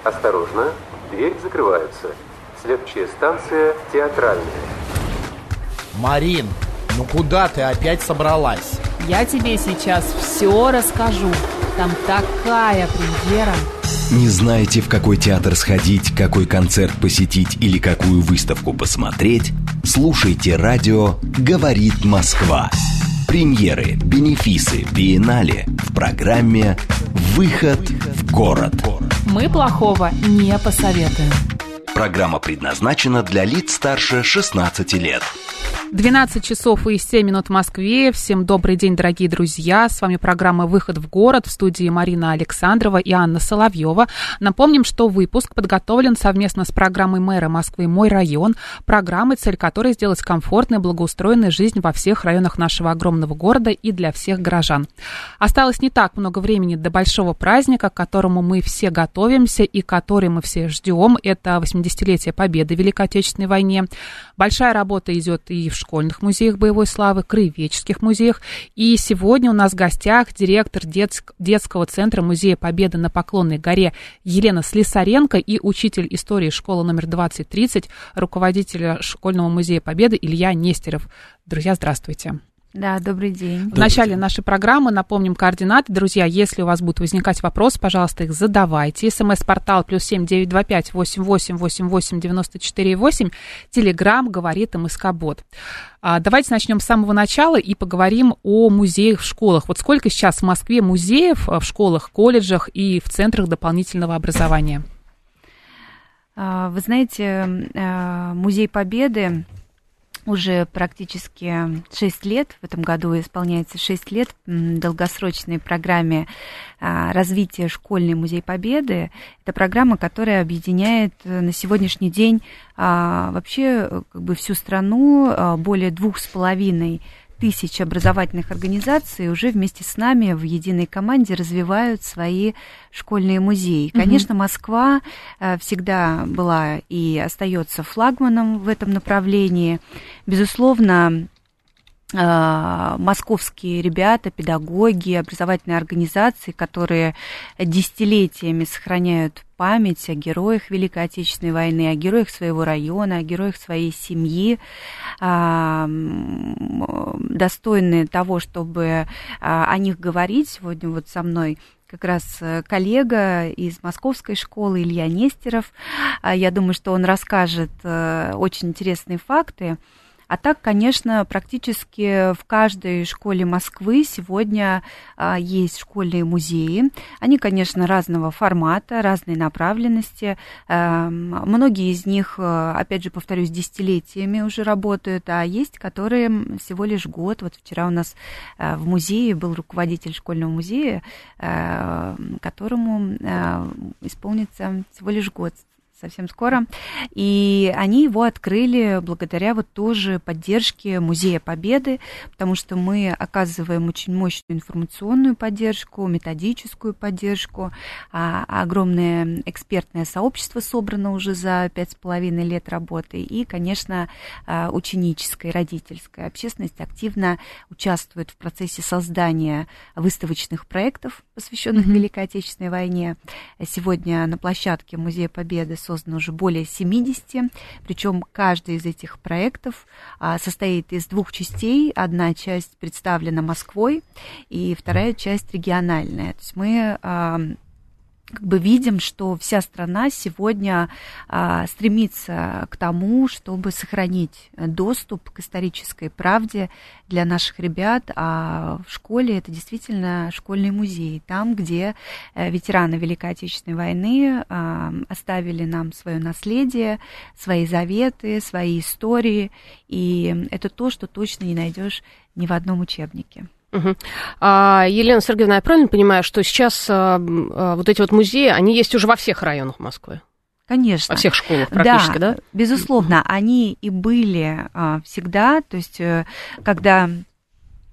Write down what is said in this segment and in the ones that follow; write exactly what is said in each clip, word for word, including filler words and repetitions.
Осторожно, двери закрываются. Следующая станция Театральная. Марин, ну куда ты опять собралась? Я тебе сейчас все расскажу. Там такая премьера. Не знаете, в какой театр сходить, какой концерт посетить или какую выставку посмотреть? Слушайте радио «Говорит Москва». Премьеры, бенефисы, биеннале в программе «Выход в город». Мы плохого не посоветуем. Программа предназначена для лиц старше шестнадцати лет. двенадцать часов и семь минут в Москве. Всем добрый день, дорогие друзья. С вами программа «Выход в город». В студии Марина Александрова и Анна Соловьева. Напомним, что выпуск подготовлен совместно с программой мэра Москвы «Мой район». Программой, цель которой сделать комфортной, благоустроенной жизнь во всех районах нашего огромного города и для всех горожан. Осталось не так много времени до большого праздника, к которому мы все готовимся и который мы все ждем. Это восьмидесятилетие Победы в Великой Отечественной войне. Большая работа идет и в школьных музеях боевой славы, краеведческих музеях. И сегодня у нас в гостях директор детск- детского центра Музея Победы на Поклонной горе Елена Слесаренко и учитель истории школы номер двадцать тридцать, руководитель школьного музея Победы Илья Нестеров. Друзья, здравствуйте. Да, добрый день. В начале нашей программы напомним координаты. Друзья, если у вас будут возникать вопросы, пожалуйста, их задавайте. СМС-портал плюс семь девять два пять восемь восемь восемь восемь девяносто четыре восемь. Телеграм говорит МСК-бот. А, давайте начнем с самого начала и поговорим о музеях в школах. Вот сколько сейчас в Москве музеев в школах, колледжах и в центрах дополнительного образования? Вы знаете, Музей Победы уже практически шесть лет, в этом году исполняется шесть лет долгосрочной программе развития школьный Музей Победы. Это программа, которая объединяет на сегодняшний день вообще как бы всю страну, более двух с половиной тысяч образовательных организаций уже вместе с нами в единой команде развивают свои школьные музеи. Конечно, Москва всегда была и остается флагманом в этом направлении. Безусловно, московские ребята, педагоги, образовательные организации, которые десятилетиями сохраняют память о героях Великой Отечественной войны, о героях своего района, о героях своей семьи, достойны того, чтобы о них говорить. Сегодня вот со мной как раз коллега из московской школы Илья Нестеров. Я думаю, что он расскажет очень интересные факты. А так, конечно, практически в каждой школе Москвы сегодня а, есть школьные музеи. Они, конечно, разного формата, разной направленности. А, многие из них, опять же, повторюсь, десятилетиями уже работают, а есть, которые всего лишь год. Вот вчера у нас а, в музее был руководитель школьного музея, а, которому а, исполнится всего лишь год. Совсем скоро, и они его открыли благодаря вот тоже поддержке Музея Победы, потому что мы оказываем очень мощную информационную поддержку, методическую поддержку, а огромное экспертное сообщество собрано уже за пять с половиной лет работы, и, конечно, ученическая, родительская общественность активно участвует в процессе создания выставочных проектов, посвященных mm-hmm. Великой Отечественной войне. Сегодня на площадке Музея Победы создано уже более семидесяти, причем каждый из этих проектов а, состоит из двух частей. Одна часть представлена Москвой, и вторая часть региональная. То есть мы а, как бы видим, что вся страна сегодня а, стремится к тому, чтобы сохранить доступ к исторической правде для наших ребят, а в школе это действительно школьный музей, там, где ветераны Великой Отечественной войны а, оставили нам свое наследие, свои заветы, свои истории, и это то, что точно не найдешь ни в одном учебнике. Угу. А, Елена Сергеевна, я правильно понимаю, что сейчас а, а, вот эти вот музеи, они есть уже во всех районах Москвы? Конечно. Во всех школах практически, да? Да, безусловно, они и были а, всегда, то есть когда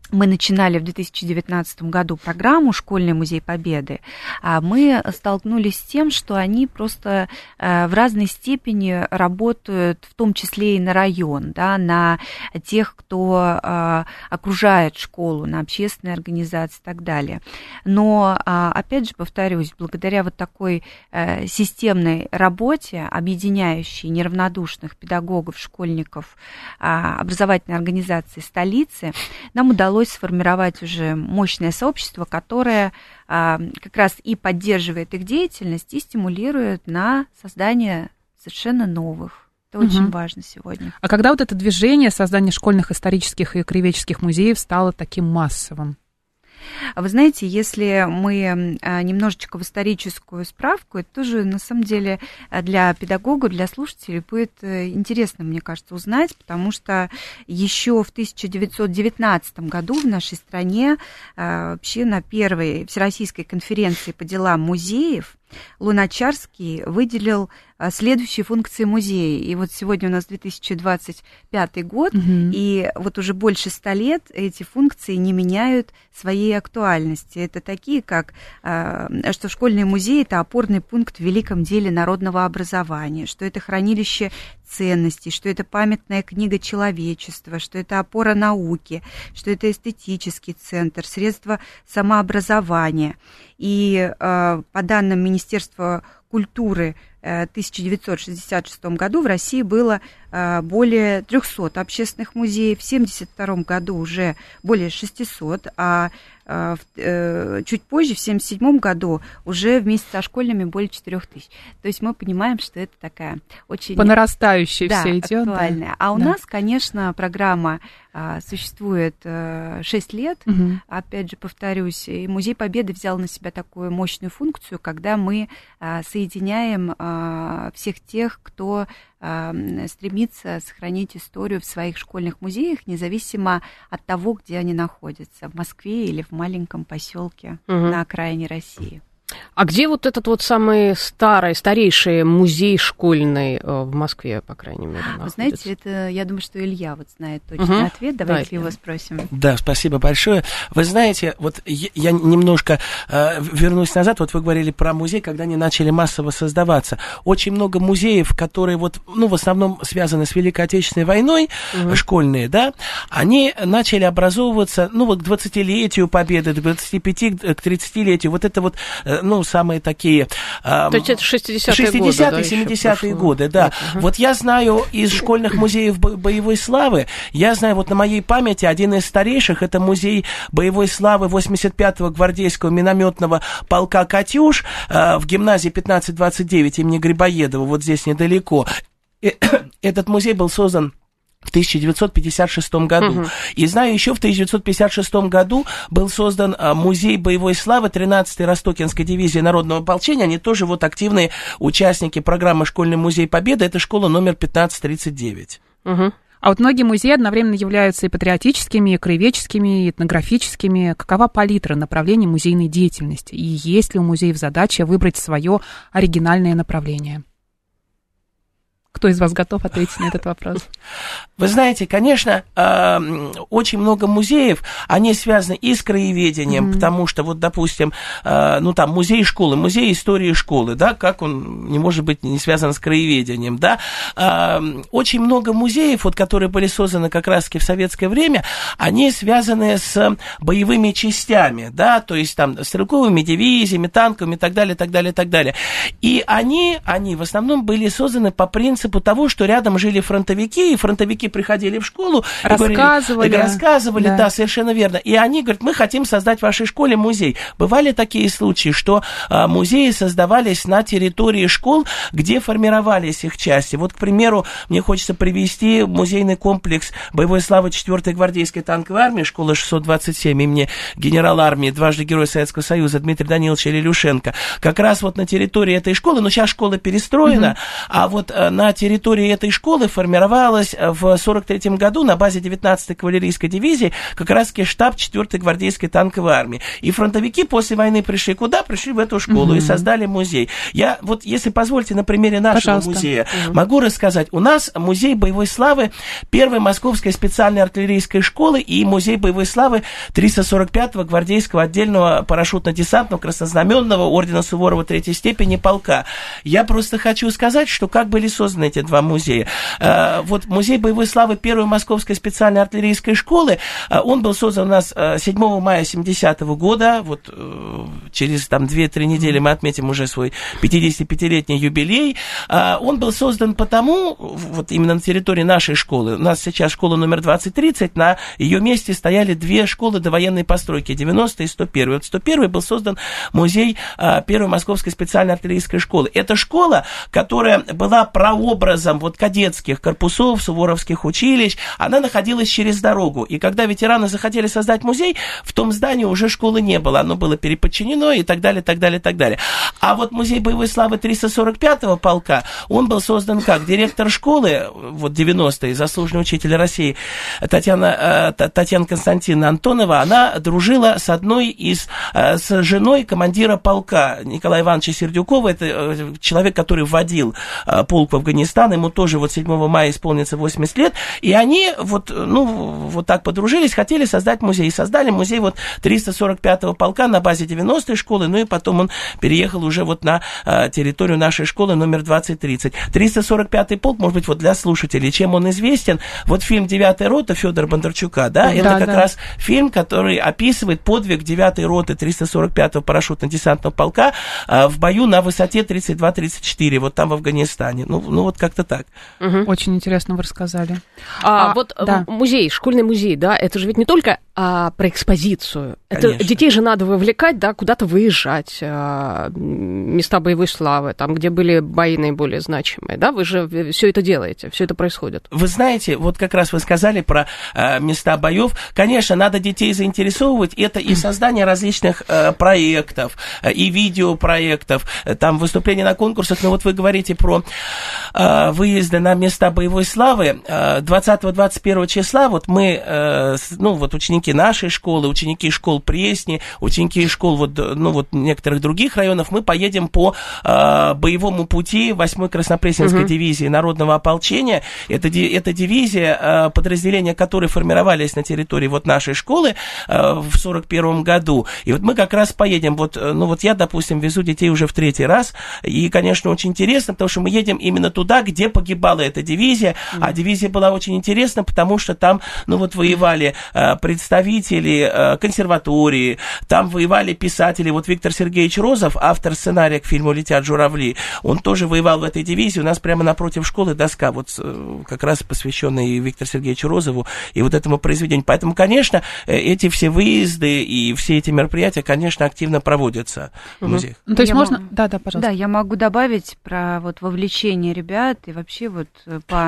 мы начинали в две тысячи девятнадцатом году программу «Школьный музей Победы», мы столкнулись с тем, что они просто в разной степени работают, в том числе и на район, да, на тех, кто окружает школу, на общественные организации и так далее. Но, опять же, повторюсь, благодаря вот такой системной работе, объединяющей неравнодушных педагогов, школьников, образовательной организации столицы, нам удалось сформировать уже мощное сообщество, которое а, как раз и поддерживает их деятельность и стимулирует на создание совершенно новых. Это угу. очень важно сегодня. А когда вот это движение создания школьных исторических и краеведческих музеев стало таким массовым? Вы знаете, если мы немножечко в историческую справку, это тоже, на самом деле, для педагога, для слушателей будет интересно, мне кажется, узнать, потому что еще в тысяча девятьсот девятнадцатом году в нашей стране вообще на первой Всероссийской конференции по делам музеев Луначарский выделил следующие функции музея. И вот сегодня у нас две тысячи двадцать пятый год, угу. и вот уже больше ста лет эти функции не меняют своей актуальности. Это такие, как, что школьный музей – это опорный пункт в великом деле народного образования, что это хранилище ценностей, что это памятная книга человечества, что это опора науки, что это эстетический центр, средство самообразования. И по данным Министерства культуры в тысяча девятьсот шестьдесят шестом году в России было более трехсот общественных музеев, в семьдесят втором году уже более шестисот, а чуть позже, в семьдесят седьмом году, уже вместе со школьными более четырёх тысяч. То есть мы понимаем, что это такая очень... По нарастающей да, все идет. Актуальная. Да. А у да. нас, конечно, программа а, существует а, шесть лет. Угу. Опять же, повторюсь, и Музей Победы взял на себя такую мощную функцию, когда мы а, соединяем а, всех тех, кто а, стремится сохранить историю в своих школьных музеях, независимо от того, где они находятся, в Москве или в маленьком поселке угу. на окраине России. А где вот этот вот самый старый, старейший музей школьный в Москве, по крайней мере, находится? Вы знаете, это, я думаю, что Илья вот знает точный угу. ответ. Давайте да, его спросим. Да, спасибо большое. Вы знаете, вот я немножко э, вернусь назад. Вот вы говорили про музей, когда они начали массово создаваться. Очень много музеев, которые вот, ну, в основном связаны с Великой Отечественной войной, угу. школьные, да, они начали образовываться, ну, вот к двадцатилетию Победы, к двадцати пяти, к тридцатилетию. Вот это вот ну, самые такие... То есть это шестидесятые, шестидесятые, семидесятые годы, да. Uh-huh. Вот я знаю из школьных музеев боевой славы, я знаю вот на моей памяти один из старейших, это музей боевой славы восемьдесят пятого гвардейского минометного полка «Катюш» в гимназии пятнадцать двадцать девять имени Грибоедова, вот здесь недалеко. Этот музей был создан в тысяча девятьсот пятьдесят шестом году. Uh-huh. И знаю, еще в тысяча девятьсот пятьдесят шестом году был создан а, музей боевой славы тринадцатой Ростокинской дивизии Народного ополчения. Они тоже вот активные участники программы «Школьный музей Победы». Это школа номер пятнадцать тридцать девять. Uh-huh. А вот многие музеи одновременно являются и патриотическими, и краеведческими, и этнографическими. Какова палитра направлений музейной деятельности? И есть ли у музеев задача выбрать свое оригинальное направление? Кто из вас готов ответить на этот вопрос? Вы знаете, конечно, очень много музеев, они связаны и с краеведением, mm-hmm. потому что, вот, допустим, ну, там, музей школы, музей истории школы, да, как он не может быть не связан с краеведением, да. Очень много музеев, вот, которые были созданы как раз-таки в советское время, они связаны с боевыми частями, да, то есть, там, стрелковыми дивизиями, танковыми и так далее, так далее, так далее. И они, они в основном были созданы по принципу того, что рядом жили фронтовики, и фронтовики приходили в школу, рассказывали, и говорили, рассказывали, да. да, совершенно верно. И они говорят, мы хотим создать в вашей школе музей. Бывали такие случаи, что а, музеи создавались на территории школ, где формировались их части. Вот, к примеру, мне хочется привести музейный комплекс боевой славы четвёртой гвардейской танковой армии, школа шестьсот двадцать семь имени генерала армии, дважды Герой Советского Союза Дмитрия Даниловича Илюшенко. Как раз вот на территории этой школы, ну, сейчас школа перестроена, mm-hmm. а вот а, на территории этой школы формировалась в сорок третьем году на базе девятнадцатой кавалерийской дивизии как раз-таки штаб четвёртой гвардейской танковой армии. И фронтовики после войны пришли куда? Пришли в эту школу mm-hmm. и создали музей. Я вот, если позвольте, на примере нашего Пожалуйста. музея mm-hmm. могу рассказать. У нас музей боевой славы первой Московской специальной артиллерийской школы и музей боевой славы триста сорок пятого гвардейского отдельного парашютно-десантного краснознаменного ордена Суворова третьей степени полка. Я просто хочу сказать, что как были созданы эти два музея. Вот музей боевой славы первой Московской специальной артиллерийской школы, он был создан у нас седьмого мая семидесятого года. Вот через там две-три недели мы отметим уже свой пятидесятипятилетний юбилей. Он был создан потому, вот именно на территории нашей школы, у нас сейчас школа номер двадцать тридцать, на ее месте стояли две школы довоенной постройки, девяностая и сто первая. Вот сто первый был создан музей первой Московской специальной артиллерийской школы. Это школа, которая была прообразом вот кадетских корпусов, суворовских училищ, она находилась через дорогу. И когда ветераны захотели создать музей, в том здании уже школы не было, оно было переподчинено и так далее, так далее, так далее. А вот музей боевой славы триста сорок пятого полка, он был создан как? Директор школы, вот девяностые, заслуженный учитель России Татьяна, Татьяна Константиновна Антонова, она дружила с одной из, с женой командира полка Николая Ивановича Сердюкова, это человек, который вводил полк в Афганистан, ему тоже вот седьмого мая исполнится восемьдесят лет, и они вот, ну, вот так подружились, хотели создать музей, и создали музей вот триста сорок пятого полка на базе девяностой школы, ну и потом он переехал уже вот на территорию нашей школы номер двадцать тридцать. триста сорок пятый полк, может быть, вот для слушателей, чем он известен, вот фильм «Девятая рота» Федора Бондарчука, да, да это как да. раз фильм, который описывает подвиг девятой роты триста сорок пятого парашютно-десантного полка в бою на высоте тридцать два тридцать четыре, вот там в Афганистане. Ну, ну вот как-то так. Угу. Очень интересно вы рассказали. А, а, вот да. музей, школьный музей, да, это же ведь не только а, про экспозицию. Это Конечно. Детей же надо вовлекать, да, куда-то выезжать, а, места боевой славы, там, где были бои наиболее значимые, да, вы же все это делаете, все это происходит. Вы знаете, вот как раз вы сказали про а, места боев. Конечно, надо детей заинтересовывать. Это и создание различных а, проектов, а, и видеопроектов, там выступления на конкурсах. Но вот вы говорите про а, выезды на места боевой славы. двадцатого-двадцать первого числа вот мы, а, ну вот ученики нашей школы, ученики школ Пресни, ученики школ вот, ну, вот некоторых других районов, мы поедем по а, боевому пути восьмой Краснопресненской угу. дивизии народного ополчения. Это, это дивизия, а, подразделения которой формировались на территории вот нашей школы а, в сорок первом году. И вот мы как раз поедем, вот, ну вот я, допустим, везу детей уже в третий раз, и, конечно, очень интересно, потому что мы едем именно туда, где погибала эта дивизия, mm-hmm. а дивизия была очень интересна, потому что там, ну вот, воевали а, представители а, консерватории, там воевали писатели, вот Виктор Сергеевич Розов, автор сценария к фильму «Летят журавли», он тоже воевал в этой дивизии, у нас прямо напротив школы доска, вот как раз посвященная Виктору Сергеевичу Розову и вот этому произведению. Поэтому, конечно, эти все выезды и все эти мероприятия, конечно, активно проводятся в музеях. Ну, то есть я можно... М- да, да, пожалуйста. Да, я могу добавить про вот вовлечение ребят и вообще вот по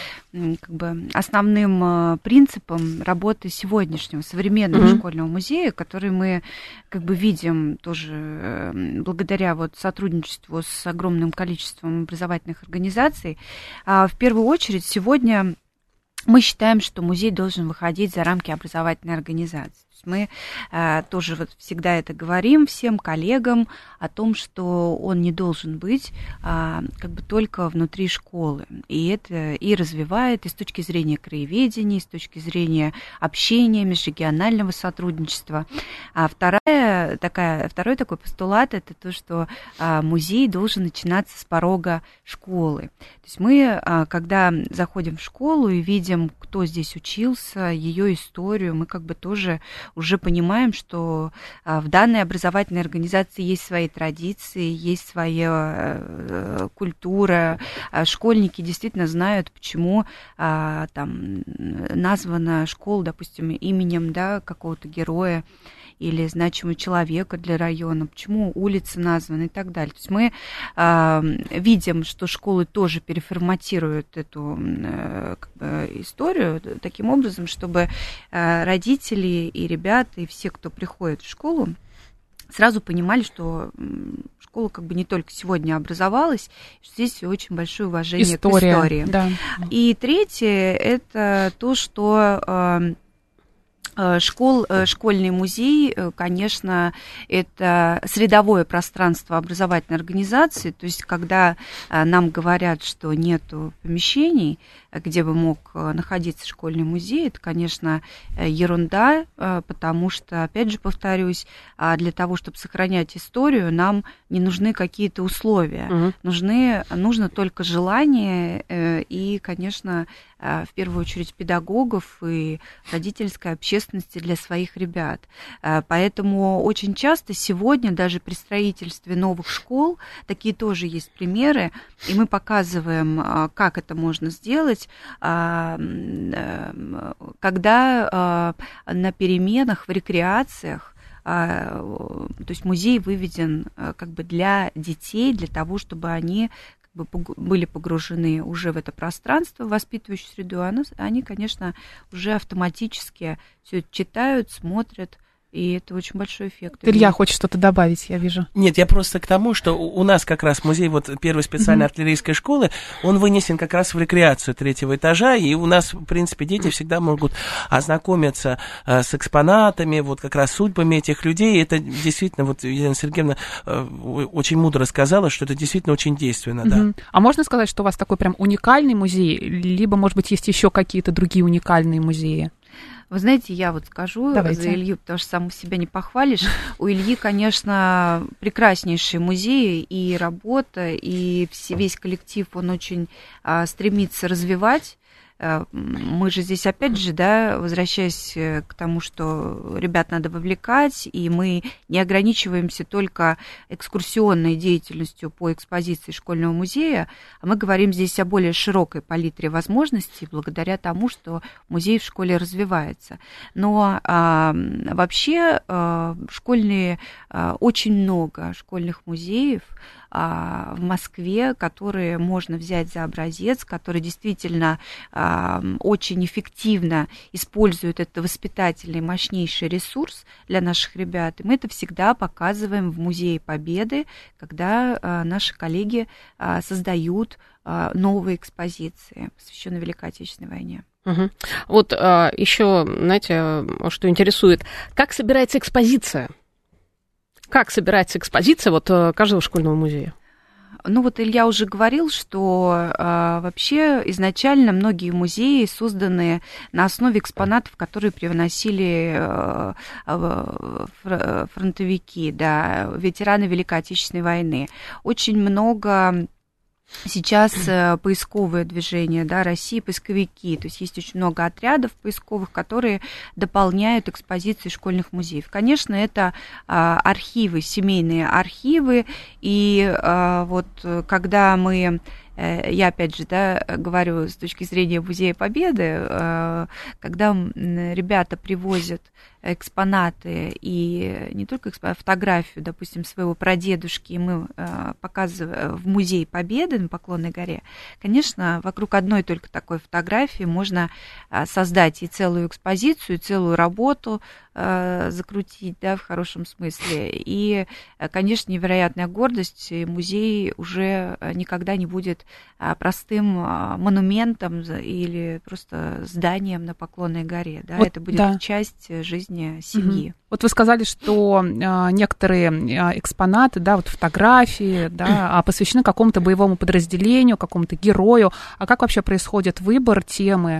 как бы основным принципам работы сегодняшнего современного mm-hmm. школьного музея, который мы как бы видим тоже благодаря вот сотрудничеству с огромным количеством образовательных организаций. В первую очередь сегодня мы считаем, что музей должен выходить за рамки образовательной организации. Мы а, тоже вот всегда это говорим всем коллегам о том, что он не должен быть а, как бы только внутри школы. И это и развивает и с точки зрения краеведения, и с точки зрения общения, межрегионального сотрудничества. А вторая, такая, второй такой постулат – это то, что а, музей должен начинаться с порога школы. То есть мы, а, когда заходим в школу и видим, кто здесь учился, ее историю, мы как бы тоже уже понимаем, что а, в данной образовательной организации есть свои традиции, есть своя а, культура. А, школьники действительно знают, почему а, там названа школа, допустим, именем, да, какого-то героя или значимого человека для района, почему улицы названы и так далее. То есть мы э, видим, что школы тоже переформатируют эту э, как бы, историю таким образом, чтобы э, родители и ребята, и все, кто приходит в школу, сразу понимали, что школа как бы не только сегодня образовалась, что здесь очень большое уважение История, к истории. Да. И третье – это то, что Школ, школьный музей, конечно, это средовое пространство образовательной организации, то есть когда нам говорят, что нету помещений, где бы мог находиться школьный музей, это, конечно, ерунда, потому что, опять же, повторюсь, для того, чтобы сохранять историю, нам не нужны какие-то условия, угу. нужны, нужно только желание и, конечно, в первую очередь педагогов и родительской общественности для своих ребят. Поэтому очень часто сегодня даже при строительстве новых школ, такие тоже есть примеры, и мы показываем, как это можно сделать, когда на переменах в рекреациях, то есть музей выведен как бы для детей, для того, чтобы они были погружены уже в это пространство, в воспитывающую среду, они, конечно, уже автоматически все это читают, смотрят, и это очень большой эффект. Илья хочет что-то добавить, я вижу. Нет, я просто к тому, что у нас как раз музей вот первой специальной mm-hmm. артиллерийской школы, он вынесен как раз в рекреацию третьего этажа, и у нас, в принципе, дети всегда могут ознакомиться э, с экспонатами, вот как раз судьбами этих людей. Это действительно, вот Елена Сергеевна э, очень мудро сказала, что это действительно очень действенно, mm-hmm. да. А можно сказать, что у вас такой прям уникальный музей, либо, может быть, есть еще какие-то другие уникальные музеи? Вы знаете, я вот скажу Давайте. за Илью, потому что саму себя не похвалишь. У Ильи, конечно, прекраснейший музей и работа, и весь коллектив, он очень а, стремится развивать. Мы же здесь, опять же, да, возвращаясь к тому, что ребят надо вовлекать, и мы не ограничиваемся только экскурсионной деятельностью по экспозиции школьного музея, а мы говорим здесь о более широкой палитре возможностей, благодаря тому, что музей в школе развивается. Но а, вообще а, школьные, а, очень много школьных музеев в Москве, которые можно взять за образец, которые действительно а, очень эффективно используют этот воспитательный мощнейший ресурс для наших ребят. И мы это всегда показываем в Музее Победы, когда а, наши коллеги а, создают а, новые экспозиции, посвященные Великой Отечественной войне. Угу. Вот а, еще, знаете, что интересует, как собирается экспозиция? Как собирается экспозиция вот каждого школьного музея? Ну вот Илья уже говорил, что а, вообще изначально многие музеи созданы на основе экспонатов, которые привносили а, а, фронтовики, да, ветераны Великой Отечественной войны. Очень много... Сейчас поисковое движение, да, России, поисковики, то есть есть очень много отрядов поисковых, которые дополняют экспозиции школьных музеев. Конечно, это а, архивы, семейные архивы, и а, вот когда мы... Я, опять же, да, говорю с точки зрения Музея Победы, когда ребята привозят экспонаты, и не только экспонаты, фотографию, допустим, своего прадедушки, и мы показываем в Музей Победы на Поклонной горе, конечно, вокруг одной только такой фотографии можно создать и целую экспозицию, и целую работу закрутить, да, в хорошем смысле. И, конечно, невероятная гордость, и музей уже никогда не будет простым монументом или просто зданием на Поклонной горе. Да? Вот, это будет да. часть жизни семьи. Угу. Вот вы сказали, что некоторые экспонаты, да, вот фотографии, да, посвящены какому-то боевому подразделению, какому-то герою. А как вообще происходит выбор темы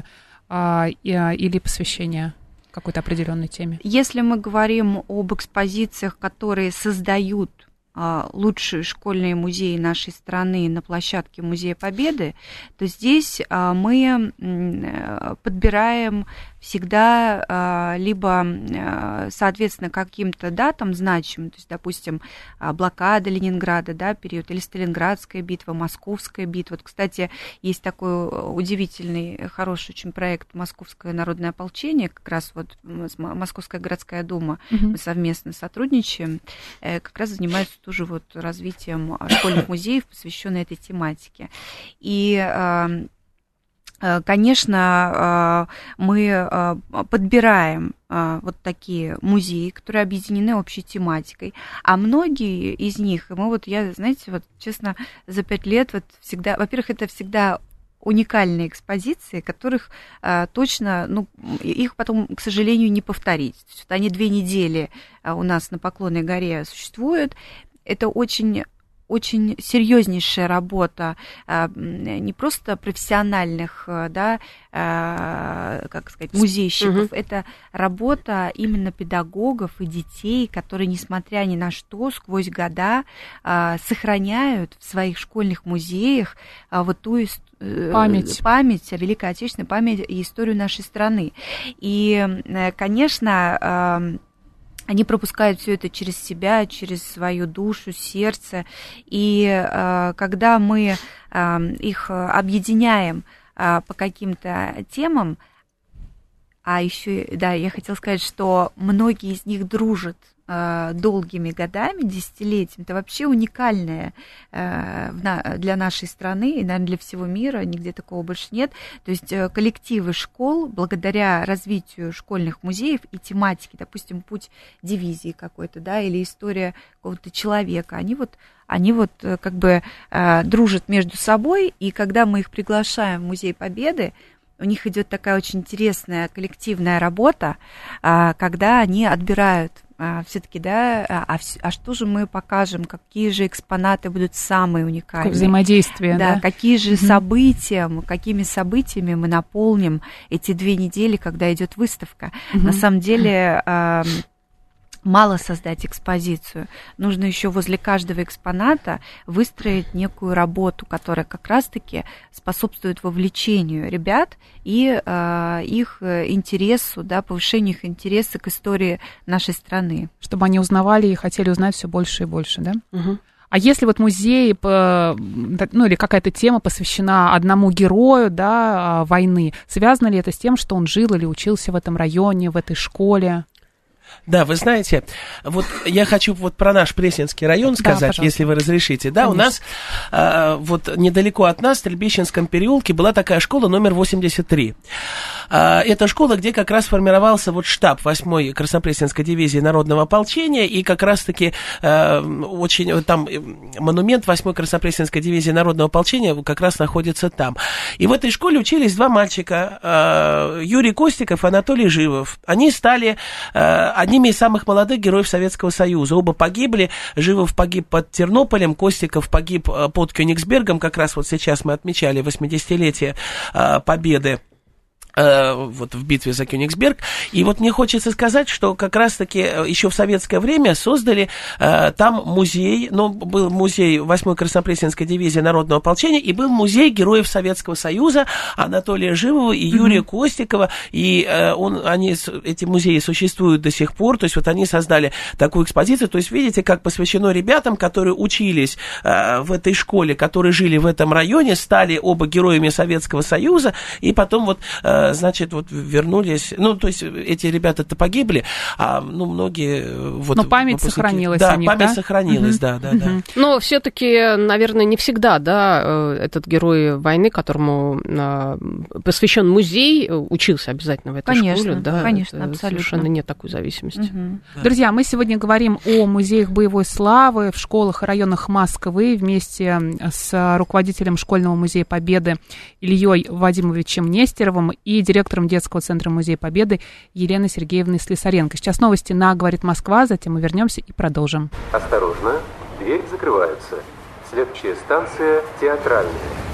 или посвящение какой-то определенной теме? Если мы говорим об экспозициях, которые создают лучшие школьные музеи нашей страны на площадке Музея Победы, то здесь мы подбираем всегда либо, соответственно, каким-то датам значимым, то есть, допустим, блокада Ленинграда, да, период, или Сталинградская битва, Московская битва. Вот, кстати, есть такой удивительный, хороший очень проект «Московское народное ополчение», как раз вот Московская городская дума, угу. мы совместно сотрудничаем, как раз занимаются тоже вот развитием школьных музеев, посвященных этой тематике. И конечно, мы подбираем вот такие музеи, которые объединены общей тематикой, а многие из них, мы вот, я, знаете, вот честно, за пять лет вот всегда, во-первых, это всегда уникальные экспозиции, которых а, точно, ну, их потом, к сожалению, не повторить. То есть, вот они две недели а, у нас на Поклонной горе существуют. Это очень очень серьезнейшая работа не просто профессиональных, да, как сказать, музейщиков, uh-huh. это работа именно педагогов и детей, которые, несмотря ни на что, сквозь года сохраняют в своих школьных музеях вот ту память. память, Великой Отечественной память и историю нашей страны. И, конечно, они пропускают все это через себя, через свою душу, сердце. И э, когда мы э, их объединяем э, по каким-то темам, а еще, да, я хотела сказать, что многие из них дружат э, долгими годами, десятилетиями. Это вообще уникальное э, для нашей страны и, наверное, для всего мира. Нигде такого больше нет. То есть э, коллективы школ, благодаря развитию школьных музеев и тематики, допустим, путь дивизии какой-то, да, или история какого-то человека, они вот они вот э, как бы э, дружат между собой, и когда мы их приглашаем в Музей Победы, у них идет такая очень интересная коллективная работа, когда они отбирают все-таки, да, а, а что же мы покажем, какие же экспонаты будут самые уникальные. Какое взаимодействие, да, да. Какие же угу. события, какими событиями мы наполним эти две недели, когда идет выставка. Угу. На самом деле мало создать экспозицию, нужно еще возле каждого экспоната выстроить некую работу, которая как раз-таки способствует вовлечению ребят и э, их интересу, да, повышению их интереса к истории нашей страны. Чтобы они узнавали и хотели узнать все больше и больше, да? Угу. А если вот музей, ну или какая-то тема посвящена одному герою, да, войны, связано ли это с тем, что он жил или учился в этом районе, в этой школе? Да, вы знаете, вот я хочу вот про наш Пресненский район сказать, да, если вы разрешите. Да, конечно. У нас а, вот недалеко от нас, в Стрельбищенском переулке, была такая школа номер восемьдесят три. А, это школа, где как раз формировался вот штаб восьмой Краснопресненской дивизии народного ополчения, и как раз-таки а, очень там монумент восьмой Краснопресненской дивизии народного ополчения как раз находится там. И в этой школе учились два мальчика, а, Юрий Костиков и Анатолий Живов. Они стали а, одними из самых молодых героев Советского Союза. Оба погибли. Живов погиб под Тернополем, Костиков погиб под Кёнигсбергом. Как раз вот сейчас мы отмечали восьмидесятилетие а, Победы вот в битве за Кёнигсберг. И вот мне хочется сказать, что как раз-таки еще в советское время создали э, там музей, ну, был музей восьмой Краснопресненской дивизии народного ополчения, и был музей героев Советского Союза Анатолия Живова и Юрия mm-hmm. Костикова, и э, он, они, эти музеи существуют до сих пор, то есть вот они создали такую экспозицию, то есть видите, как посвящено ребятам, которые учились э, в этой школе, которые жили в этом районе, стали оба героями Советского Союза, и потом вот э, значит, вот вернулись, ну, то есть эти ребята-то погибли, а, ну, многие... Вот, но память выпускники, сохранилась да, о них, память да? сохранилась, угу. да, да, угу. да. Но все-таки, наверное, не всегда, да, этот герой войны, которому посвящен музей, учился обязательно в этой конечно, школе, да? Конечно, абсолютно. Совершенно нет такой зависимости. Угу. Да. Друзья, мы сегодня говорим о музеях боевой славы в школах и районах Москвы вместе с руководителем школьного музея Победы Ильей Вадимовичем Нестеровым и директором детского центра Музея Победы Еленой Сергеевной Слесаренко. Сейчас новости на «Говорит Москва», затем мы вернемся и продолжим. Осторожно, двери закрываются. Следующая станция Театральная.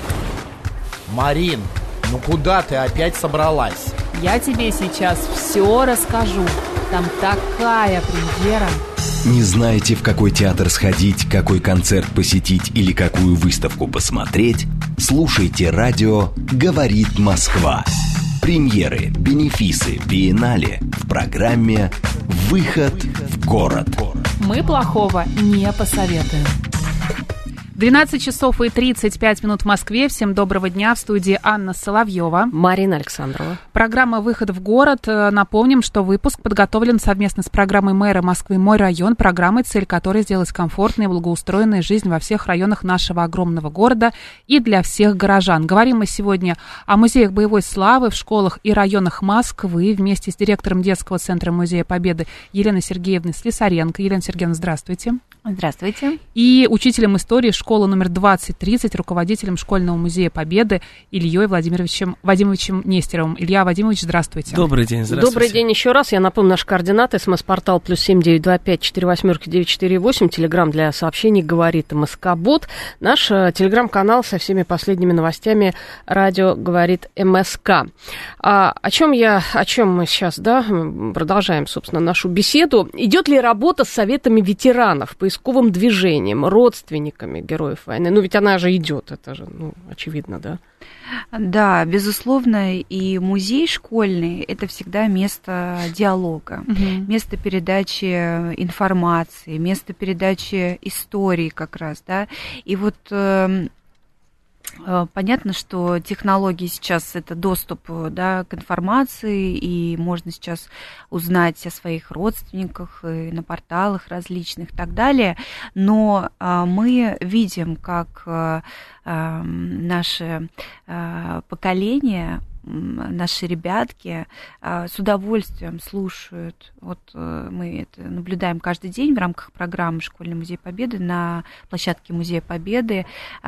Марин, ну куда ты опять собралась? Я тебе сейчас все расскажу. Там такая премьера. Не знаете, в какой театр сходить, какой концерт посетить или какую выставку посмотреть? Слушайте радио «Говорит Москва». Премьеры, бенефисы, биеннале в программе «Выход в город». Мы плохого не посоветуем. двенадцать часов и тридцать пять минут в Москве. Всем доброго дня. В студии Анна Соловьева. Марина Александрова. Программа «Выход в город». Напомним, что выпуск подготовлен совместно с программой мэра Москвы «Мой район», программой, цель которой сделать комфортной и благоустроенной жизнь во всех районах нашего огромного города и для всех горожан. Говорим мы сегодня о музеях боевой славы в школах и районах Москвы вместе с директором детского центра Музея Победы Еленой Сергеевной Слесаренко. Елена Сергеевна, здравствуйте. Здравствуйте. И учителем истории школы номер двадцать тридцать, руководителем школьного музея Победы Ильей Владимировичем Вадимовичем Нестеровым. Илья Вадимович, здравствуйте. Добрый день, здравствуйте. Добрый день еще раз. Я напомню, наши координаты. СМС-портал плюс семь девять два пять четыре восьмерки девять четыре восемь. Телеграм для сообщений говорит МСК-бот. Наш телеграм-канал со всеми последними новостями радио говорит МСК. А, о чем я, о чем мы сейчас, да, продолжаем, собственно, нашу беседу. Идет ли работа с советами ветеранов, поисковым движением, родственниками героев войны? Ну, ведь она же идет, это же, ну, очевидно, да? Да, безусловно, и музей школьный – это всегда место диалога, угу. место передачи информации, место передачи истории как раз, да. И вот понятно, что технологии сейчас это доступ, да, к информации, и можно сейчас узнать о своих родственниках и на порталах различных и так далее, но мы видим, как наше поколение, наши ребятки с удовольствием слушают. Вот мы это наблюдаем каждый день в рамках программы «Школьный музей Победы» на площадке Музея Победы.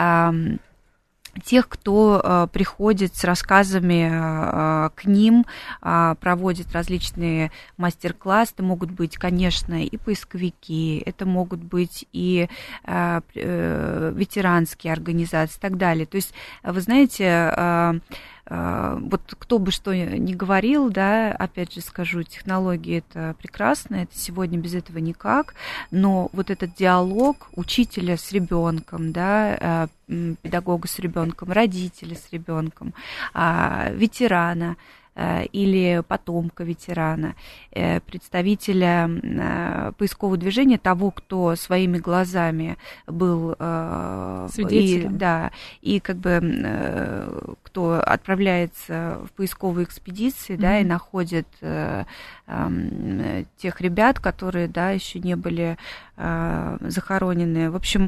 Тех, кто э, приходит с рассказами э, к ним, э, проводит различные мастер-классы. Это могут быть, конечно, и поисковики, это могут быть и э, э, ветеранские организации и так далее. То есть, вы знаете, э, вот кто бы что ни говорил, да, опять же скажу, технологии это прекрасно, это сегодня без этого никак, но вот этот диалог учителя с ребенком, да, педагога с ребенком, родителя с ребенком, ветерана или потомка ветерана, представителя поискового движения, того, кто своими глазами был свидетелем, и, да, и как бы кто отправляется в поисковые экспедиции, mm-hmm. да, и находит тех ребят, которые, да, еще не были захоронены. В общем,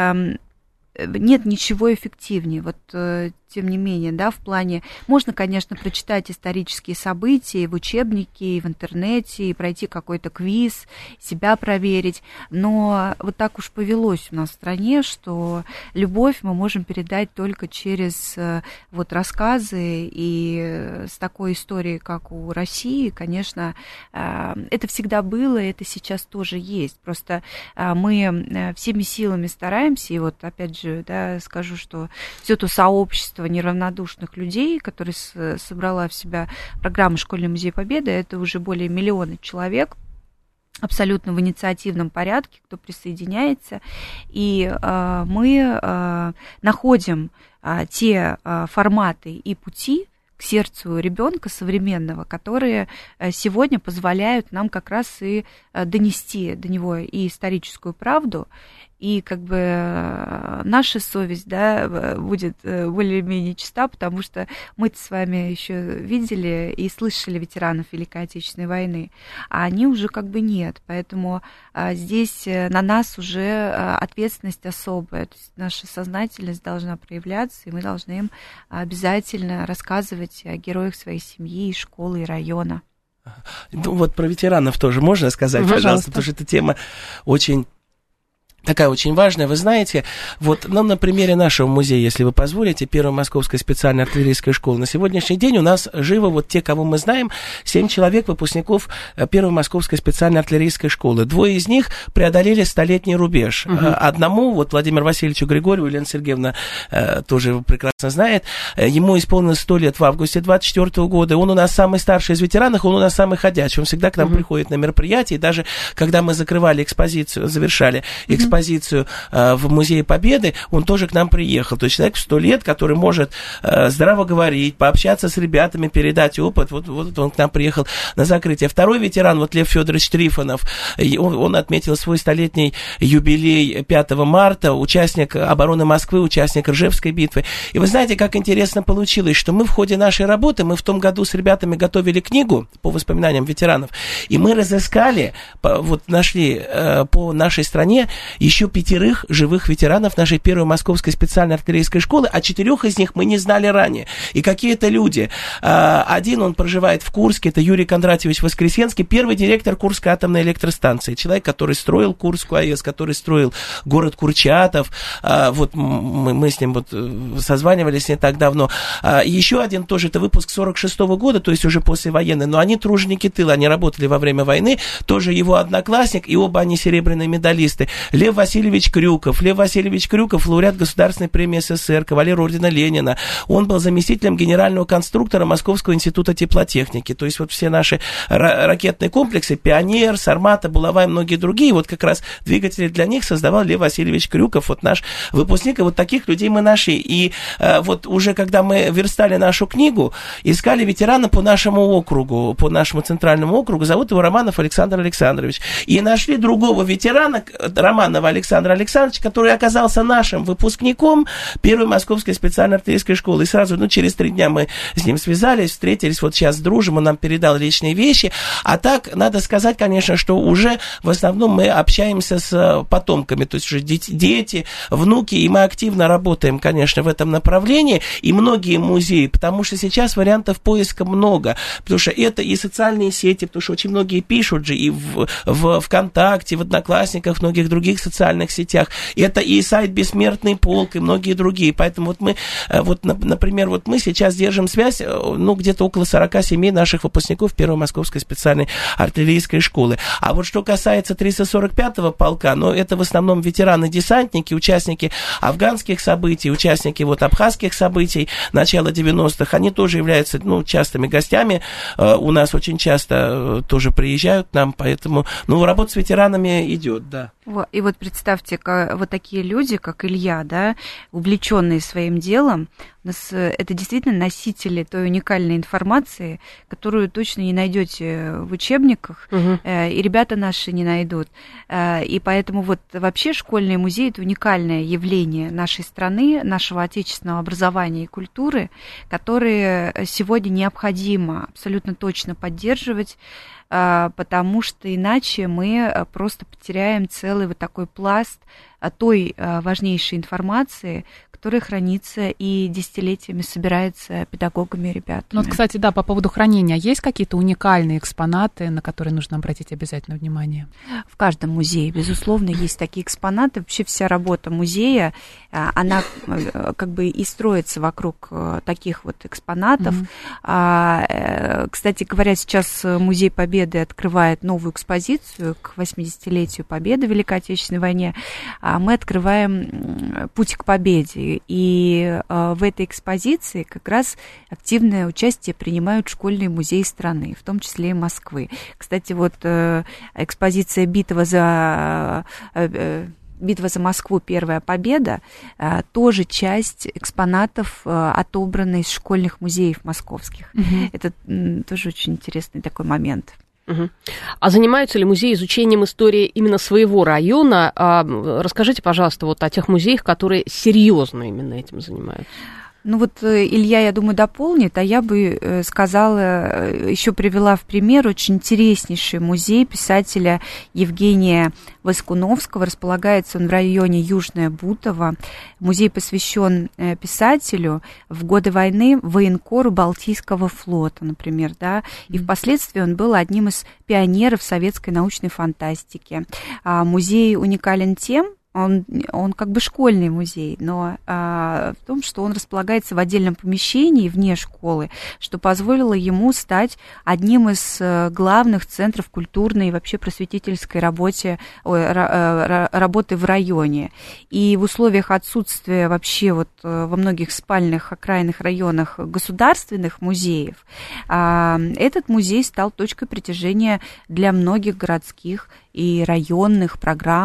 нет ничего эффективнее. Вот, тем не менее, да, в плане... Можно, конечно, прочитать исторические события в учебнике, и в интернете, и пройти какой-то квиз, себя проверить, но вот так уж повелось у нас в стране, что любовь мы можем передать только через вот рассказы, и с такой историей, как у России, конечно, это всегда было, это сейчас тоже есть. Просто мы всеми силами стараемся, и вот, опять же, да, скажу, что все то сообщество неравнодушных людей, которые собрала в себя программа «Школьный музей Победы», это уже более миллиона человек, абсолютно в инициативном порядке, кто присоединяется, и э, мы э, находим э, те э, форматы и пути к сердцу ребенка современного, которые сегодня позволяют нам как раз и донести до него и историческую правду, и как бы наша совесть, да, будет более-менее чиста, потому что мы-то с вами еще видели и слышали ветеранов Великой Отечественной войны, а они уже как бы нет, поэтому здесь на нас уже ответственность особая, то есть наша сознательность должна проявляться, и мы должны им обязательно рассказывать о героях своей семьи, школы и района. Ну вот про ветеранов тоже можно сказать, пожалуйста, пожалуйста, потому что эта тема очень... такая очень важная. Вы знаете, вот нам на примере нашего музея, если вы позволите, Первой Московской специальной артиллерийской школы, на сегодняшний день у нас живо вот те, кого мы знаем, семь человек, выпускников Первой Московской специальной артиллерийской школы. Двое из них преодолели столетний рубеж. Угу. Одному, вот Владимиру Васильевичу Григорьеву, Елена Сергеевна тоже прекрасно знает, ему исполнилось сто лет в августе двадцать четвёртого года. Он у нас самый старший из ветеранов, он у нас самый ходячий. Он всегда к нам угу. приходит на мероприятия. И даже когда мы закрывали экспозицию, завершали экспозицию, экспозицию э, в Музее Победы, он тоже к нам приехал. То есть человек в сто лет, который может э, здраво говорить, пообщаться с ребятами, передать опыт. Вот, вот он к нам приехал на закрытие. Второй ветеран, вот Лев Федорович Трифонов, он, он отметил свой столетний юбилей пятого марта, участник обороны Москвы, участник Ржевской битвы. И вы знаете, как интересно получилось, что мы в ходе нашей работы, мы в том году с ребятами готовили книгу по воспоминаниям ветеранов, и мы разыскали, вот нашли э, по нашей стране еще пятерых живых ветеранов нашей первой московской специальной артиллерийской школы, а четырех из них мы не знали ранее. И какие это люди. Э, один, он проживает в Курске, это Юрий Кондратьевич Воскресенский, первый директор Курской атомной электростанции, человек, который строил Курскую АЭС, который строил город Курчатов. Э, вот мы, мы с ним вот созванивались не так давно. Э, еще один тоже, это выпуск сорок шестого года, то есть уже послевоенный, но они труженики тыла, они работали во время войны, тоже его одноклассник, и оба они серебряные медалисты. Лев Васильевич Крюков. Лев Васильевич Крюков, лауреат Государственной премии СССР, кавалер ордена Ленина. Он был заместителем генерального конструктора Московского института теплотехники. То есть вот все наши ракетные комплексы, Пионер, Сармата, Булава и многие другие, вот как раз двигатели для них создавал Лев Васильевич Крюков, вот наш выпускник, и вот таких людей мы нашли. И э, вот уже когда мы верстали нашу книгу, искали ветерана по нашему округу, по нашему центральному округу, зовут его Романов Александр Александрович. И нашли другого ветерана, Романова Александра Александровича, который оказался нашим выпускником первой московской специальной артиллерийской школы. И сразу, ну, через три дня мы с ним связались, встретились, вот сейчас дружим, он нам передал личные вещи. А так, надо сказать, конечно, что уже в основном мы общаемся с потомками, то есть уже дети, внуки, и мы активно работаем, конечно, в этом направлении, и многие музеи, потому что сейчас вариантов поиска много, потому что это и социальные сети, потому что очень многие пишут же и в, в ВКонтакте, в Одноклассниках, в многих других социальных сетях, это и сайт Бессмертный полк, и многие другие, поэтому вот мы, вот, например, вот мы сейчас держим связь, ну, где-то около сорок семей наших выпускников первой московской специальной артиллерийской школы. А вот что касается триста сорок пятого полка, ну, это в основном ветераны-десантники, участники афганских событий, участники вот абхазских событий начала девяностых, они тоже являются, ну, частыми гостями, э, у нас очень часто э, тоже приезжают к нам, поэтому, ну, работа с ветеранами идет, да. И вот представьте, вот такие люди, как Илья, да, увлеченные своим делом, у нас это действительно носители той уникальной информации, которую точно не найдете в учебниках, угу. И ребята наши не найдут. И поэтому вот вообще школьный музей – это уникальное явление нашей страны, нашего отечественного образования и культуры, которые сегодня необходимо абсолютно точно поддерживать, потому что иначе мы просто потеряем целый вот такой пласт той важнейшей информации, которая хранится и десятилетиями собирается педагогами и ребятами. Ну, вот, кстати, да, по поводу хранения. Есть какие-то уникальные экспонаты, на которые нужно обратить обязательно внимание? В каждом музее, безусловно, есть такие экспонаты. Вообще вся работа музея, она как бы и строится вокруг таких вот экспонатов. Mm-hmm. Кстати говоря, сейчас Музей Победы открывает новую экспозицию к восьмидесятилетию Победы в Великой Отечественной войне. Мы открываем «Путь к победе». И в этой экспозиции как раз активное участие принимают школьные музеи страны, в том числе и Москвы. Кстати, вот экспозиция «Битва за...» «Битва за Москву. Первая победа» тоже часть экспонатов, отобранной из школьных музеев московских. Угу. Это тоже очень интересный такой момент. Угу. А занимаются ли музеи изучением истории именно своего района? Расскажите, пожалуйста, вот о тех музеях, которые серьезно именно этим занимаются. Ну вот Илья, я думаю, дополнит, а я бы сказала, еще привела в пример очень интереснейший музей писателя Евгения Воскуновского. Располагается он в районе Южное Бутово. Музей посвящен писателю в годы войны военкору Балтийского флота, например, да, и впоследствии он был одним из пионеров советской научной фантастики. Музей уникален тем, Он, он как бы школьный музей, но а, в том, что он располагается в отдельном помещении вне школы, что позволило ему стать одним из главных центров культурной и вообще просветительской работе, ой, ра, работы в районе. И в условиях отсутствия вообще вот во многих спальных окраинных районах государственных музеев, а, этот музей стал точкой притяжения для многих городских и районных программ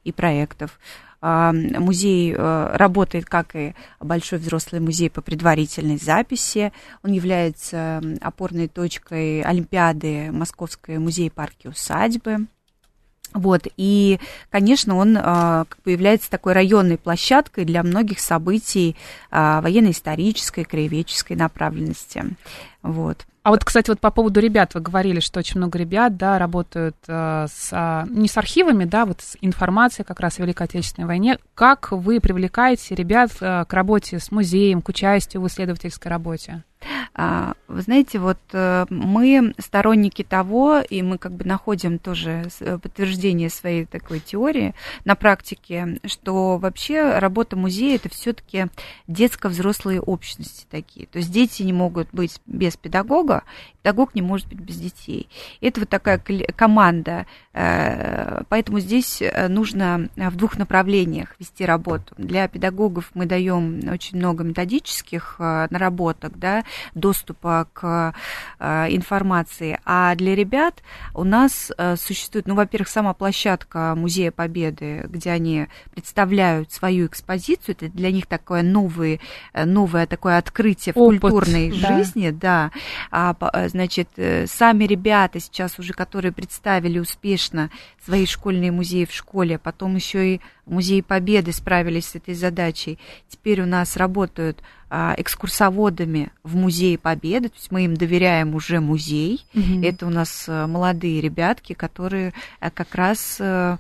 и проектов. Музей работает как и большой взрослый музей по предварительной записи. Он является опорной точкой Олимпиады Московской музей-парки усадьбы. Вот, и, конечно, он как бы является такой районной площадкой для многих событий военно-исторической, краеведческой направленности. Вот. А вот, кстати, вот по поводу ребят, вы говорили, что очень много ребят, да, работают э, с, а, не с архивами, да, вот с информацией как раз о Великой Отечественной войне. Как вы привлекаете ребят э, к работе с музеем, к участию в исследовательской работе? Вы знаете, вот мы сторонники того, и мы как бы находим тоже подтверждение своей такой теории на практике, что вообще работа музея — это все-таки детско-взрослые общности такие. То есть дети не могут быть без педагога, педагог не может быть без детей. Это вот такая команда, поэтому здесь нужно в двух направлениях вести работу. Для педагогов мы даем очень много методических наработок, да, доступа к э, информации. А для ребят у нас э, существует, ну, во-первых, сама площадка Музея Победы, где они представляют свою экспозицию. Это для них такое новое, новое такое открытие в Опыт, культурной да. жизни. Да. А, значит, сами ребята сейчас уже, которые представили успешно свои школьные музеи в школе, потом еще и Музей Победы справились с этой задачей. Теперь у нас работают а, экскурсоводами в Музее Победы, то есть мы им доверяем уже музей. Mm-hmm. Это у нас молодые ребятки, которые как раз а,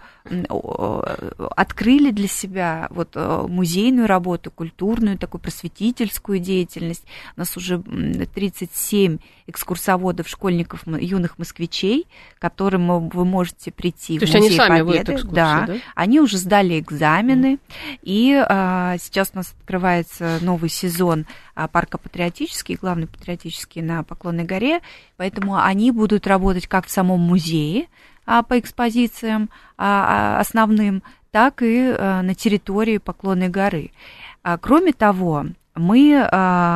открыли для себя вот музейную работу, культурную, такую просветительскую деятельность. У нас уже тридцать семь экскурсоводов, школьников, юных москвичей, к которым вы можете прийти то в Музей они сами Победы. Экскурсии, да. да, они уже сдали экзамены, mm. и а, сейчас у нас открывается новый сезон а, парка патриотический, главный патриотический на Поклонной горе, поэтому они будут работать как в самом музее а, по экспозициям а, основным, так и а, на территории Поклонной горы. А, кроме того, мы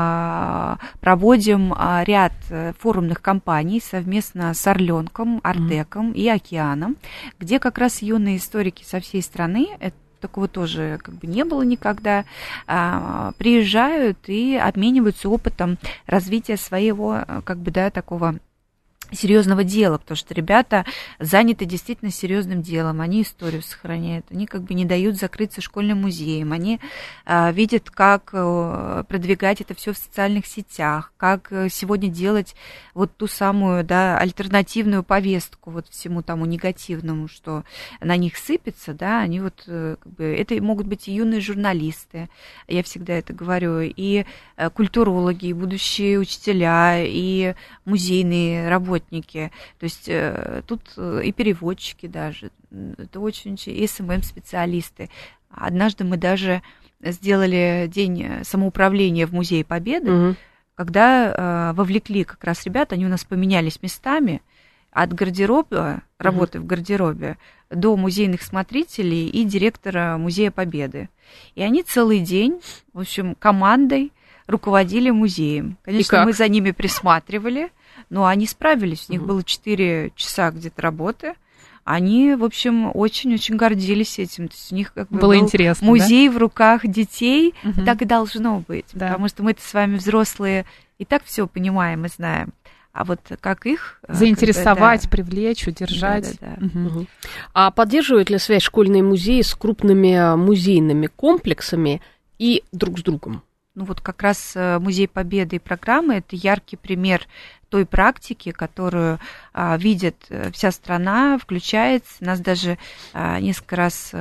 а, проводим а, ряд форумных кампаний совместно с Орленком, Артеком mm-hmm. и Океаном, где как раз юные историки со всей страны, это такого тоже как бы не было никогда, а, приезжают и обмениваются опытом развития своего как бы, да, такого серьезного дела, потому что ребята заняты действительно серьезным делом, они историю сохраняют, они как бы не дают закрыться школьным музеем, они а, видят, как а, продвигать это все в социальных сетях, как сегодня делать вот ту самую, да, альтернативную повестку вот всему тому негативному, что на них сыпется, да, они вот как бы, это могут быть и юные журналисты, я всегда это говорю, и культурологи, и будущие учителя, и музейные работники. То есть э, тут и переводчики даже, это очень, и эс эм эм-специалисты. Однажды мы даже сделали день самоуправления в Музее Победы, угу. когда э, вовлекли как раз ребят, они у нас поменялись местами, от гардероба, работы угу. в гардеробе, до музейных смотрителей и директора Музея Победы. И они целый день, в общем, командой руководили музеем. Конечно, мы за ними присматривали, но они справились, у них mm-hmm. было четыре часа где-то работы, они, в общем, очень-очень гордились этим, то есть у них как бы было был интересно, музей да? в руках детей, mm-hmm. так и должно быть, да. потому что мы-то с вами взрослые и так все понимаем и знаем, а вот как их... Заинтересовать, да. привлечь, удержать. Да, да, да. Угу. Угу. А поддерживают ли связь школьные музеи с крупными музейными комплексами и друг с другом? Ну вот как раз Музей Победы и программы – это яркий пример той практики, которую а, видит вся страна, включается. Нас даже а, несколько раз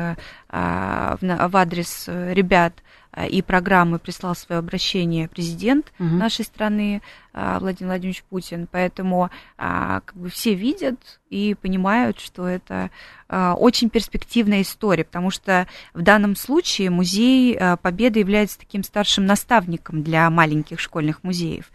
а, в, в адрес ребят и программы прислал свое обращение президент угу. нашей страны Владимир Владимирович Путин. Поэтому как бы все видят и понимают, что это очень перспективная история, потому что в данном случае Музей Победы является таким старшим наставником для маленьких школьных музеев.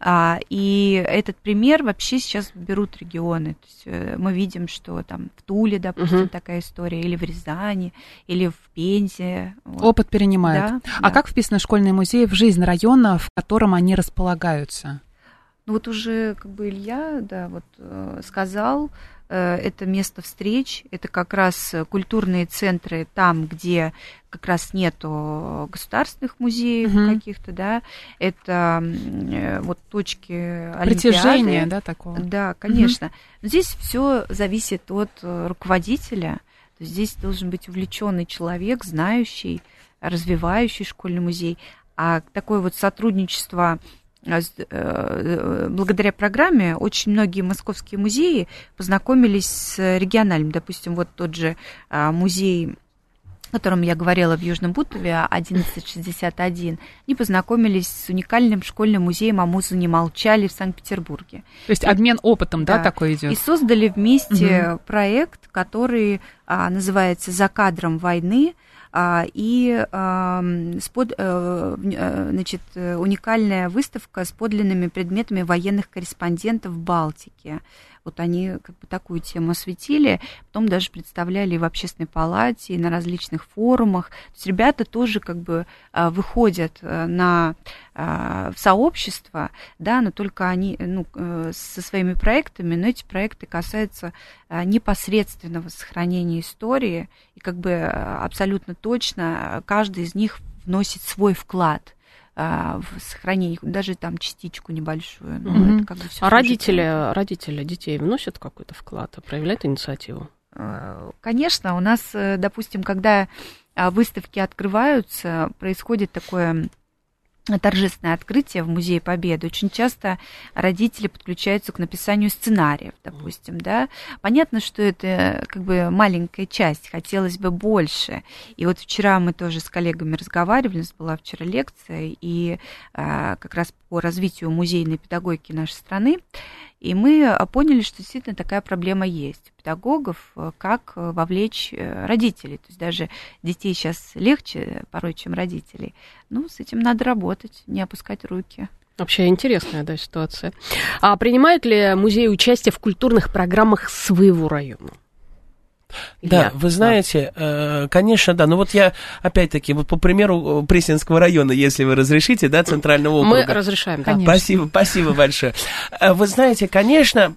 И этот пример вообще сейчас берут регионы. То есть мы видим, что там в Туле, допустим, угу. такая история, или в Рязани, или в Пензе. Вот. Опыт перенимают. Да, а да. как вписаны школьные музеи в жизнь района, в котором они располагаются? Ну вот уже как бы Илья, да, вот сказал, это место встреч, это как раз культурные центры там, где как раз нету государственных музеев mm-hmm. каких-то, да, это вот точки Олимпиады. Притяжение, да, такого? Да, конечно. Mm-hmm. Но здесь все зависит от руководителя. То есть здесь должен быть увлеченный человек, знающий, развивающий школьный музей. А такое вот сотрудничество благодаря программе очень многие московские музеи познакомились с региональным. Допустим, вот тот же музей, о котором я говорила в Южном Бутове, одиннадцать шестьдесят один, они познакомились с уникальным школьным музеем «А музы не молчали» в Санкт-Петербурге. То есть обмен опытом, да, да такой идет? И создали вместе угу. проект, который а, называется «За кадром войны», а, и а, спод, а, значит, уникальная выставка с подлинными предметами военных корреспондентов в Балтике. Вот они как бы такую тему осветили, потом даже представляли и в общественной палате, и на различных форумах. То есть ребята тоже как бы выходят на, в сообщество, да, но только они ну, со своими проектами, но эти проекты касаются непосредственного сохранения истории, и как бы абсолютно точно каждый из них вносит свой вклад в сохранение, даже там частичку небольшую. Ну, mm-hmm. это как бы а родители, родители детей вносят какой-то вклад, проявляют инициативу? Конечно, у нас, допустим, когда выставки открываются, происходит такое торжественное открытие в Музее Победы. Очень часто родители подключаются к написанию сценариев, допустим, да. Понятно, что это как бы маленькая часть, хотелось бы больше. И вот вчера мы тоже с коллегами разговаривали, у нас была вчера лекция, и а, как раз по развитию музейной педагогики нашей страны, и мы поняли, что действительно такая проблема есть у педагогов, как вовлечь родителей. То есть даже детей сейчас легче порой, чем родителей. Ну, с этим надо работать, не опускать руки. Вообще интересная, да, ситуация. А принимают ли музеи участие в культурных программах своего района? Да, Я, вы знаете, да. конечно, да. Ну вот я, опять-таки, вот по примеру Пресненского района, если вы разрешите, да, Центрального округа. Мы разрешаем, да. Спасибо, спасибо большое. Вы знаете, конечно...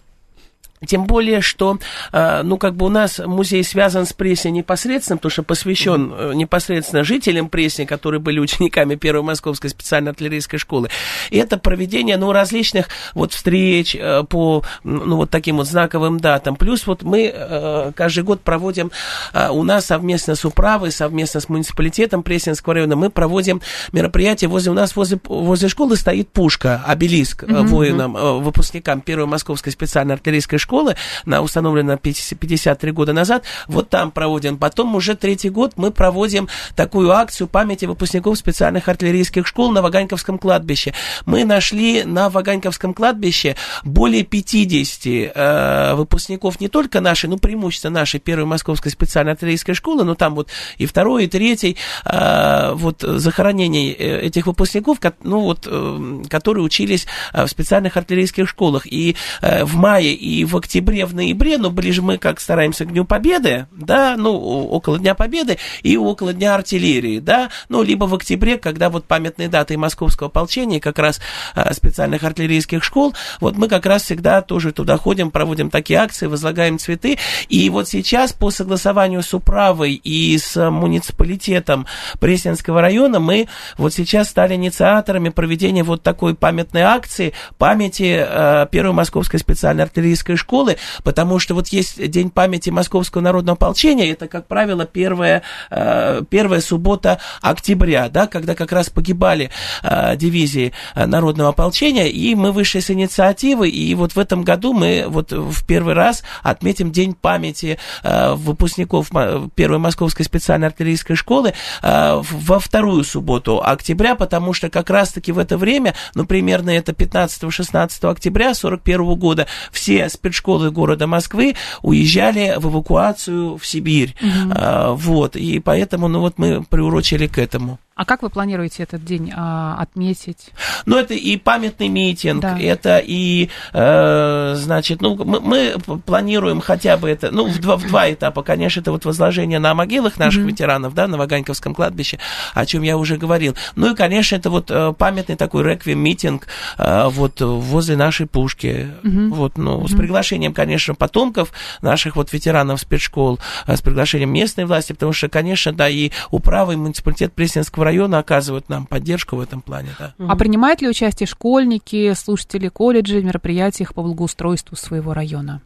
Тем более, что, ну, как бы у нас музей связан с Пресней непосредственно, потому что посвящен mm-hmm. непосредственно жителям Пресни, которые были учениками Первой Московской специальной артиллерийской школы. И это проведение, ну, различных вот встреч по, ну, вот таким вот знаковым датам. Плюс вот мы каждый год проводим у нас совместно с управой, совместно с муниципалитетом Пресненского района, мы проводим мероприятие возле, у нас возле, возле школы стоит пушка, обелиск mm-hmm. воинам, выпускникам Первой Московской специальной артиллерийской школы. школы, она установлена пятьдесят три года назад, вот там проводим. Потом уже третий год мы проводим такую акцию памяти выпускников специальных артиллерийских школ на Ваганьковском кладбище. Мы нашли на Ваганьковском кладбище более пятидесяти э, выпускников не только нашей, ну, преимущественно нашей Первой Московской специальной артиллерийской школы, но там вот и второй, и третий, э, вот захоронений этих выпускников, ну, вот, э, которые учились в специальных артиллерийских школах. И э, в мае, и в октябре, в ноябре, но ближе мы как стараемся к Дню Победы, да, ну, около Дня Победы и около Дня артиллерии, да, ну, либо в октябре, когда вот памятные даты Московского ополчения, как раз а, специальных артиллерийских школ, вот мы как раз всегда тоже туда ходим, проводим такие акции, возлагаем цветы, и вот сейчас по согласованию с управой и с муниципалитетом Пресненского района мы вот сейчас стали инициаторами проведения вот такой памятной акции памяти а, Первой Московской специальной артиллерийской школы, школы, потому что вот есть День памяти Московского народного ополчения, это, как правило, первая, первая суббота октября, да, когда как раз погибали дивизии народного ополчения, и мы вышли с инициативы, и вот в этом году мы вот в первый раз отметим День памяти выпускников Первой Московской специальной артиллерийской школы во вторую субботу октября, потому что как раз-таки в это время, ну, примерно это пятнадцатого-шестнадцатого октября сорок первого года, все спецшколы города Москвы уезжали в эвакуацию в Сибирь. Mm-hmm. А, вот, и поэтому, ну, вот мы приурочили к этому. А как вы планируете этот день а, отметить? Ну, это и памятный митинг, да. это и, э, значит, ну, мы, мы планируем хотя бы это, ну, в два, в два этапа, конечно, это вот возложение на могилах наших mm-hmm. ветеранов, да, на Ваганьковском кладбище, о чем я уже говорил. Ну, и, конечно, это вот памятный такой реквием-митинг э, вот возле нашей пушки, mm-hmm. вот, ну, mm-hmm. с приглашением, конечно, потомков наших вот ветеранов спецшкол, с приглашением местной власти, потому что, конечно, да, и управа, и муниципалитет Пресненского района оказывают нам поддержку в этом плане, да. А принимают ли участие школьники, слушатели колледжей в мероприятиях по благоустройству своего района?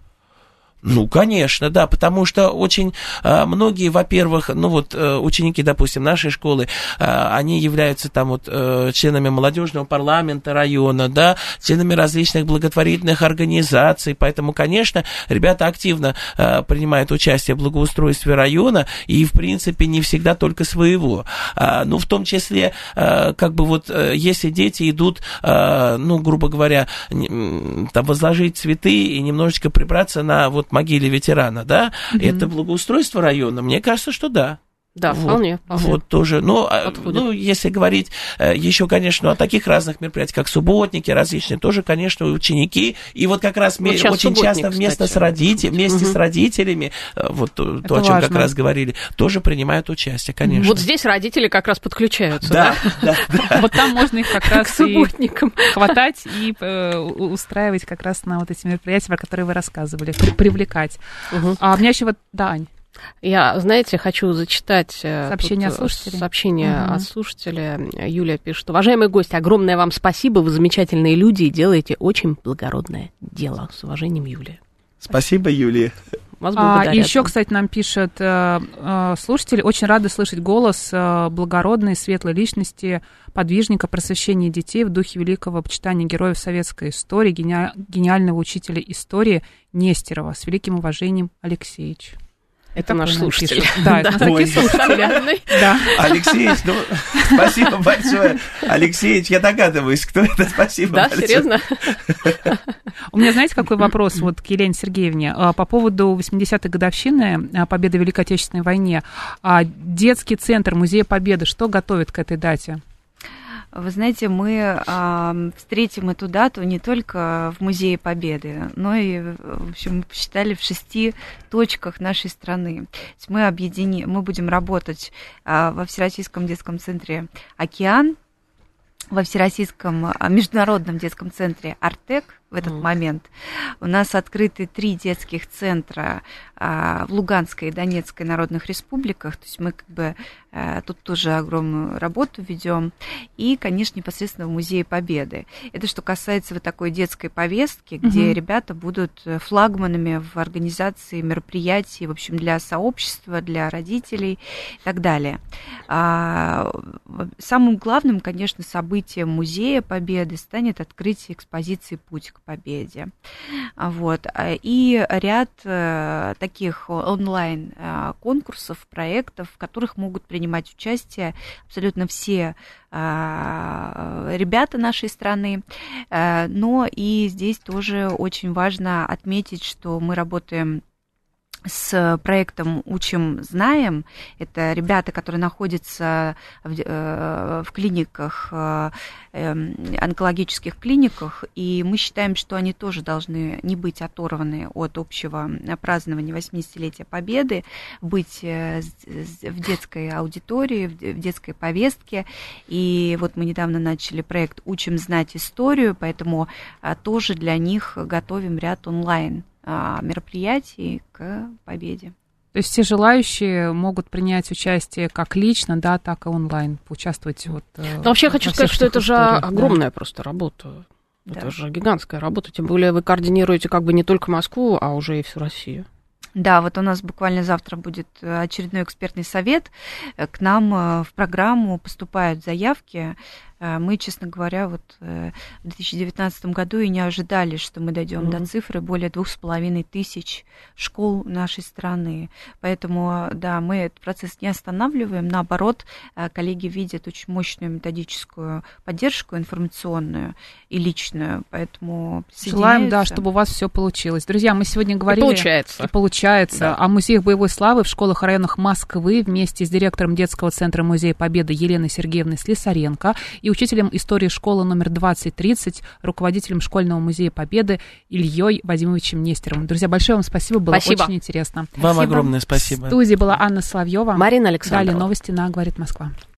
Ну, конечно, да, потому что очень а, многие, во-первых, ну вот ученики, допустим, нашей школы, а, они являются там вот а, членами молодежного парламента района, да, членами различных благотворительных организаций, поэтому, конечно, ребята активно а, принимают участие в благоустройстве района и, в принципе, не всегда только своего. А, ну, в том числе, а, как бы вот, если дети идут, а, ну, грубо говоря, там возложить цветы и немножечко прибраться на вот могиле ветерана, да, mm-hmm. это благоустройство района, мне кажется, что да. Да, вот, вполне, вполне. Вот тоже, ну, ну, если говорить еще, конечно, о таких разных мероприятиях, как субботники различные, тоже, конечно, ученики, и вот как раз вот очень часто вместе с, родитель, вместе угу. с родителями, вот то, то о чем как раз говорили, тоже принимают участие, конечно. Вот здесь родители как раз подключаются, да? Да, да. Вот там можно их как раз и хватать и устраивать как раз на вот эти мероприятия, про которые вы рассказывали, привлекать. А у меня еще вот, да, Ань. Я, знаете, хочу зачитать сообщение, от слушателя. сообщение угу. от слушателя. Юлия пишет: уважаемые гости, огромное вам спасибо, вы замечательные люди и делаете очень благородное дело. С уважением, Юлия. Спасибо, Юлия. Вас а, еще, кстати, нам пишет э, э, слушатель, очень рады слышать голос э, благородной, светлой личности, подвижника просвещения детей в духе великого почитания героев советской истории, гени... гениального учителя истории Нестерова. С великим уважением, Алексеевич. Это наш слушатель. Да, это такие слушатели. Алексеевич, ну, спасибо большое. Алексеевич, я догадываюсь, кто это. Спасибо да, большое. Да, серьезно? У меня, знаете, какой вопрос вот к Елене Сергеевне? По поводу восьмидесятой годовщины Победы в Великой Отечественной войне. Детский центр Музея Победы что готовит к этой дате? Вы знаете, мы э, встретим эту дату не только в Музее Победы, но и, в общем, мы посчитали в шести точках нашей страны. То есть мы объединим, мы будем работать э, во Всероссийском детском центре «Океан», во Всероссийском международном детском центре «Артек» в этот mm. момент. У нас открыты три детских центра а, в Луганской и Донецкой народных республиках. То есть мы как бы а, тут тоже огромную работу ведем. И, конечно, непосредственно в Музее Победы. Это что касается вот такой детской повестки, mm-hmm. где ребята будут флагманами в организации мероприятий, в общем, для сообщества, для родителей и так далее. А, самым главным, конечно, событием Музея Победы станет открытие экспозиции «Путь к победе». Вот. И ряд таких онлайн-конкурсов, проектов, в которых могут принимать участие абсолютно все ребята нашей страны. Но и здесь тоже очень важно отметить, что мы работаем с проектом «Учим, знаем». Это ребята, которые находятся в, в клиниках, онкологических клиниках, и мы считаем, что они тоже должны не быть оторваны от общего празднования восьмидесятилетия Победы, быть в детской аудитории, в детской повестке. И вот мы недавно начали проект «Учим знать историю», поэтому тоже для них готовим ряд онлайн мероприятий к победе. То есть все желающие могут принять участие как лично, да, так и онлайн, поучаствовать. Вот, Но вообще я хочу сказать, что это же огромная да. просто работа. Да. Это же гигантская работа. Тем более вы координируете как бы не только Москву, а уже и всю Россию. Да, вот у нас буквально завтра будет очередной экспертный совет. К нам в программу поступают заявки Мы, честно говоря, вот в две тысячи девятнадцатом году и не ожидали, что мы дойдем mm-hmm. до цифры более двух с половиной тысяч школ нашей страны. Поэтому, да, мы этот процесс не останавливаем. Наоборот, коллеги видят очень мощную методическую поддержку информационную и личную. Поэтому желаем, да, чтобы у вас все получилось. Друзья, мы сегодня говорили... И получается. И получается. Да. О музеях боевой славы в школах и районах Москвы вместе с директором детского центра Музея Победы Еленой Сергеевной Слесаренко и учителем истории школы номер двадцать тридцать, руководителем школьного музея Победы Ильей Вадимовичем Нестеровым. Друзья, большое вам спасибо, было спасибо. Очень интересно. Вам спасибо. огромное спасибо. В студии была Анна Соловьева. Марина Александрова. Далее новости на «Говорит Москва».